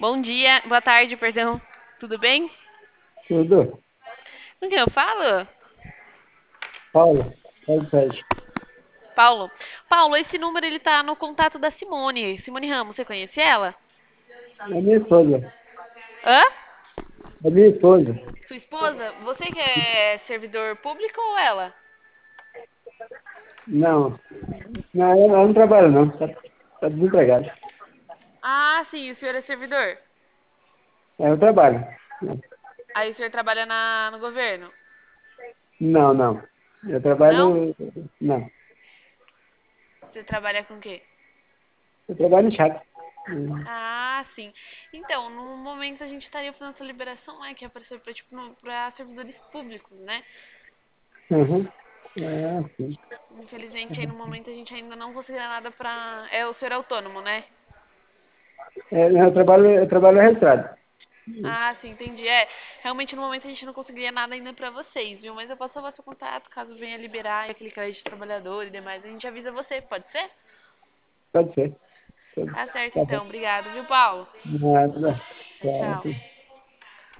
Bom dia, boa tarde, perdão. Tudo bem? Tudo. Com quem eu falo? Paulo Sérgio. Paulo. Paulo, esse número ele tá no contato da Simone. Simone Ramos, você conhece ela? É minha esposa. Hã? É minha esposa. Sua esposa? Você que é servidor público ou ela? Não, não, ela não trabalha não. Tá desempregada. Ah, sim, o senhor é servidor. Eu trabalho. Aí o senhor trabalha no governo? Não, não. Eu Não? trabalho. Não. Você trabalha com o quê? Eu trabalho em chácara. Ah, sim. Então, no momento a gente estaria fazendo essa liberação, né? Que é para ser pra, tipo, pra servidores públicos, né? Uhum. É, sim. Infelizmente, aí no momento a gente ainda não conseguirá nada pra. É, o senhor é autônomo, né? Eu trabalho registrado. Ah, sim, entendi. É, realmente no momento a gente não conseguiria nada ainda pra vocês, viu? Mas eu posso salvar seu contato caso venha liberar aquele crédito de trabalhador e demais. A gente avisa você, pode ser? Pode ser. Tá certo Tá bom. então. Obrigado, viu, Paulo? Nada. Tchau, tchau. Tá.